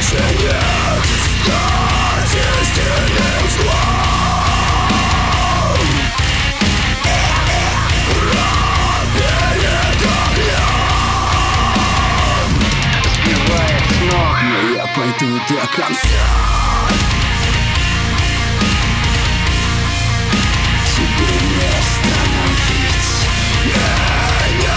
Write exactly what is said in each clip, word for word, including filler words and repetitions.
Пойду до конца. Тебе не остановить меня.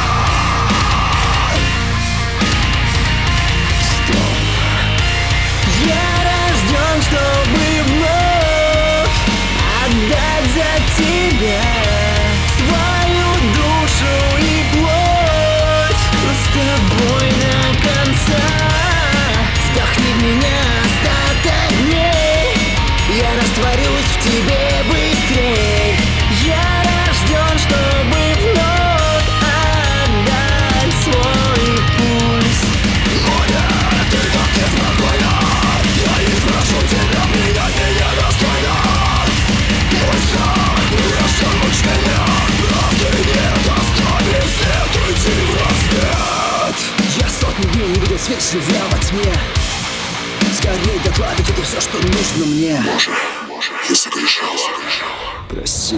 Стоп. Я рожден, чтобы вновь отдать за тебя свою душу и плоть. С тобой до конца. Вдохни в меня остаток дней, я растворюсь в тебе быстрей. Я рожден, чтобы вновь отдать свой пульс. Но нет, ты так неспокойна. Я не прошу тебя, меня не недостойна. Мой страх превращен в учение. Правды нет, оставив след, уйти в рассвет. Я сотни дней не видел свет, живя во тьме. Скорей дотла, ведь это все, что нужно мне. Боже, Боже, я согрешал. Прости.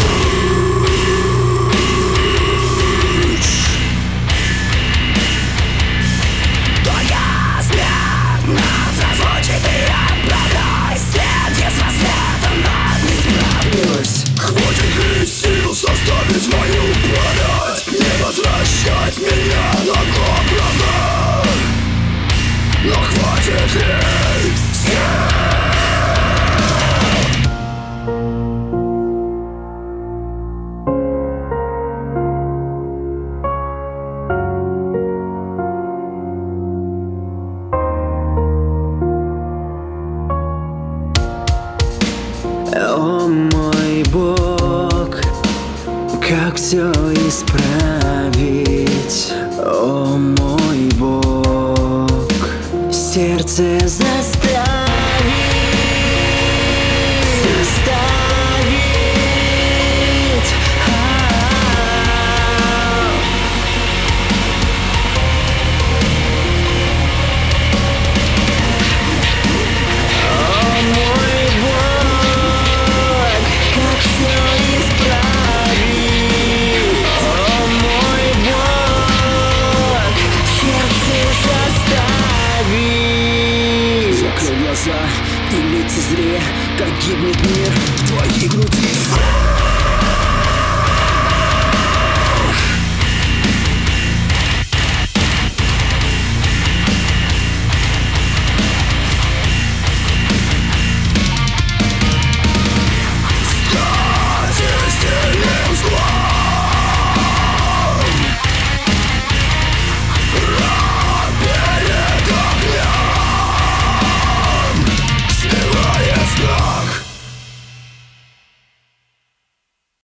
Твоя смерть нас разлучит и отправляй свет. Я с рассветом нас не справлюсь. Хватит ли сил составить мою память? Не возвращать меня на дно правда. Но хватит ли сил? О мой Бог, как все исправить? О мой Бог, сердце заставить, заставить. О мой Бог, как все исправить? О мой Бог, сердце заставить. Закрой глаза и лицезри, как гибнет мир в твоей груди.